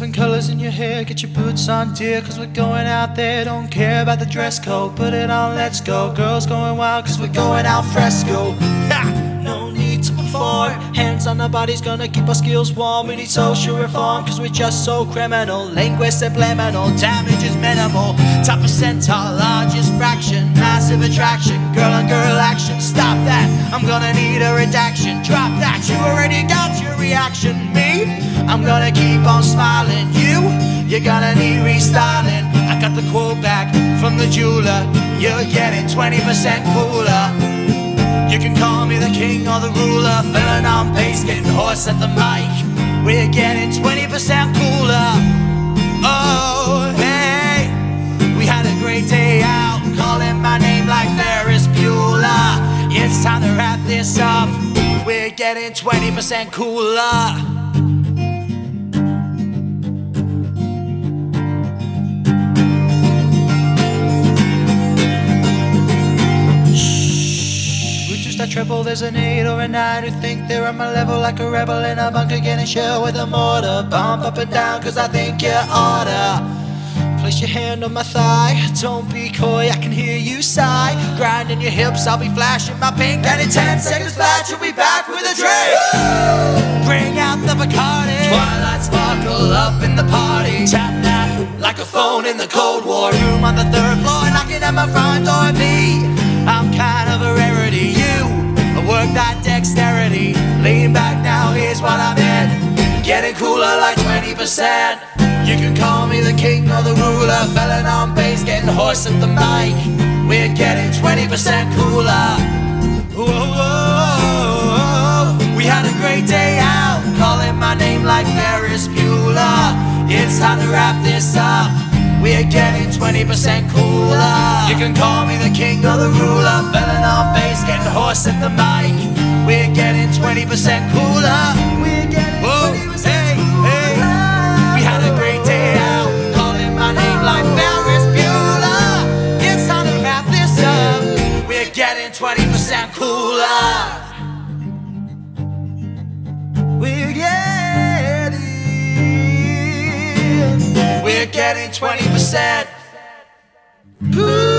7 colors in your hair, get your boots on, dear, cause we're going out there. Don't care about the dress code, put it on, let's go. Girls going wild cause we're going al fresco. Ha! No need to perform, hands on our bodies, gonna keep our skills warm. We need social reform cause we're just so criminal. Language subliminal, damage is minimal. Top percentile, largest fraction, massive attraction, girl on girl action. Stop that, I'm gonna need a redaction. Drop that, you already got your reaction. Me, I'm gonna keep on smiling. You're gonna need restyling. I got the quote back from the jeweler. You're getting 20% cooler. You can call me the king or the ruler, filling on bass, getting hoarse at the mic. We're getting 20% cooler. Oh, hey, we had a great day out, calling my name like Ferris Bueller. It's time to wrap this up. We're getting 20% cooler. I triple, there's an 8 or a 9 who think they're on my level, like a rebel in a bunker getting shell with a mortar. Bump up and down cause I think you oughta. Place your hand on my thigh, don't be coy, I can hear you sigh. Grinding your hips, I'll be flashing my pink, and in 10 seconds flat you'll be back with a drink. Bring out the Bacardi, twilight sparkle up in the party. Tap that like a phone in the Cold War. Room on the 3rd floor, knocking at my front door. Me, I'm kind of a rarity. Work that dexterity. Lean back now, here's what I meant. Getting cooler like 20%. You can call me the king or the ruler, felling on bass, getting hoarse at the mic. We're getting 20% cooler. Whoa, whoa, whoa. We had a great day out, calling my name like Ferris Bueller. It's time to wrap this up. We're getting 20% cooler. You can call me the king or the ruler, filling on bass, getting hoarse at the mic. We're getting 20% cooler. We're getting 20% hey, cooler. Hey. We had a great day out, calling my name like Ferris Bueller. It's time to wrap this up. We're getting 20% cooler. We're getting 20%.